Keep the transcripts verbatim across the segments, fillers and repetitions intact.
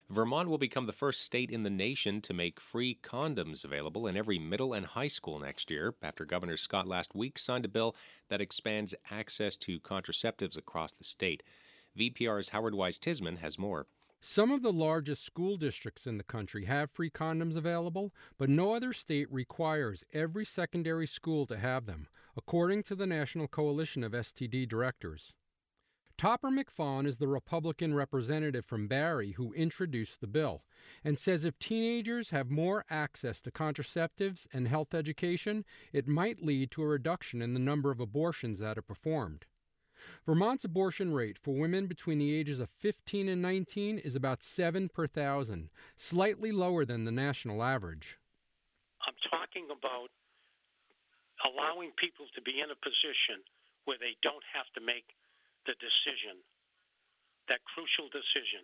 Vermont will become the first state in the nation to make free condoms available in every middle and high school next year, after Governor Scott last week signed a bill that expands access to contraceptives across the state. V P R's Howard Wise-Tisman has more. Some of the largest school districts in the country have free condoms available, but no other state requires every secondary school to have them, according to the National Coalition of S T D Directors. Topper McFawn is the Republican representative from Barre who introduced the bill and says if teenagers have more access to contraceptives and health education, it might lead to a reduction in the number of abortions that are performed. Vermont's abortion rate for women between the ages of fifteen and nineteen is about seven per thousand, slightly lower than the national average. I'm talking about allowing people to be in a position where they don't have to make the decision, that crucial decision,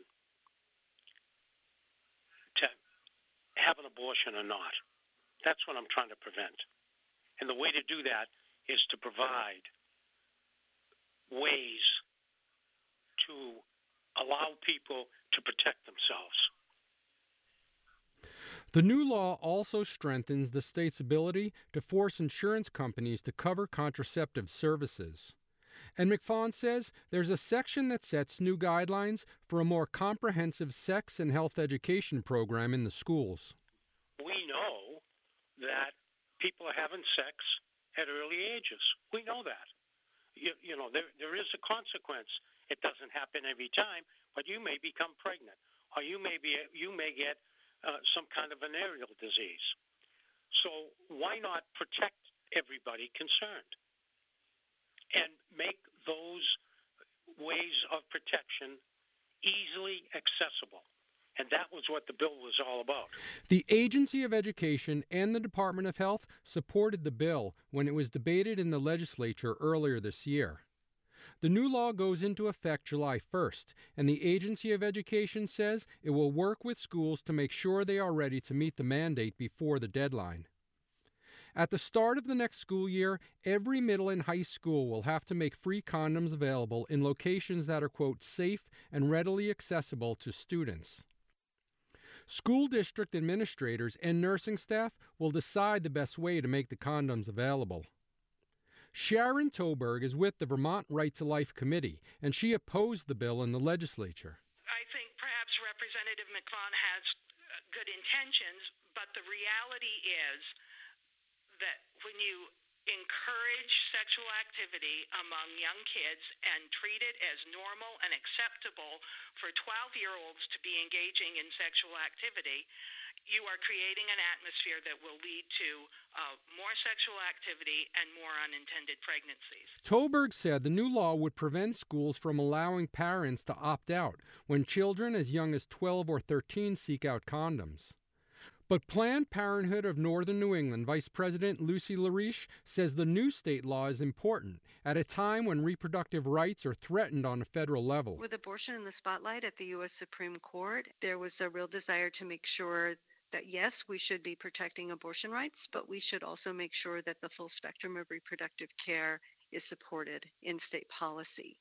to have an abortion or not. That's what I'm trying to prevent. And the way to do that is to provide ways to allow people to protect themselves. The new law also strengthens the state's ability to force insurance companies to cover contraceptive services. And McFawn says there's a section that sets new guidelines for a more comprehensive sex and health education program in the schools. We know that people are having sex at early ages. We know that. You, you know, there there is a consequence. It doesn't happen every time, but you may become pregnant, or you may be you may get uh, some kind of venereal disease. So why not protect everybody concerned and make those ways of protection easily accessible? And that was what the bill was all about. The Agency of Education and the Department of Health supported the bill when it was debated in the legislature earlier this year. The new law goes into effect July first, and the Agency of Education says it will work with schools to make sure they are ready to meet the mandate before the deadline. At the start of the next school year, every middle and high school will have to make free condoms available in locations that are, quote, safe and readily accessible to students. School district administrators and nursing staff will decide the best way to make the condoms available. Sharon Toberg is with the Vermont Right to Life Committee, and she opposed the bill in the legislature. I think perhaps Representative McFawn has good intentions, but the reality is that when you encourage sexual activity among young kids and treat it as normal and acceptable for twelve-year-olds to be engaging in sexual activity, you are creating an atmosphere that will lead to uh, more sexual activity and more unintended pregnancies. Toberg said the new law would prevent schools from allowing parents to opt out when children as young as twelve or thirteen seek out condoms. But Planned Parenthood of Northern New England Vice President Lucy LaRiche says the new state law is important at a time when reproductive rights are threatened on a federal level. With abortion in the spotlight at the U S Supreme Court, there was a real desire to make sure that, yes, we should be protecting abortion rights, but we should also make sure that the full spectrum of reproductive care is supported in state policy.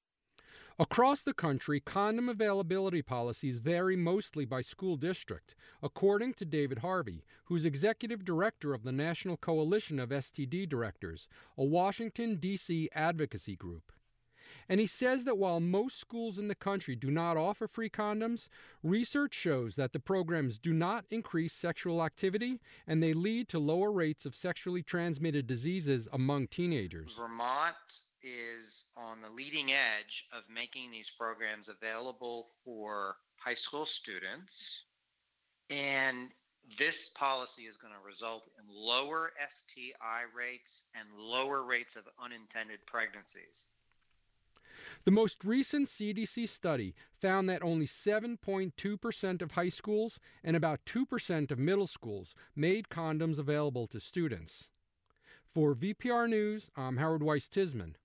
Across the country, condom availability policies vary mostly by school district, according to David Harvey, who's executive director of the National Coalition of S T D Directors, a Washington, D C advocacy group. And he says that while most schools in the country do not offer free condoms, research shows that the programs do not increase sexual activity and they lead to lower rates of sexually transmitted diseases among teenagers. Vermont is on the leading edge of making these programs available for high school students. And this policy is going to result in lower S T I rates and lower rates of unintended pregnancies. The most recent C D C study found that only seven point two percent of high schools and about two percent of middle schools made condoms available to students. For V P R News, I'm Howard Wise-Tisman.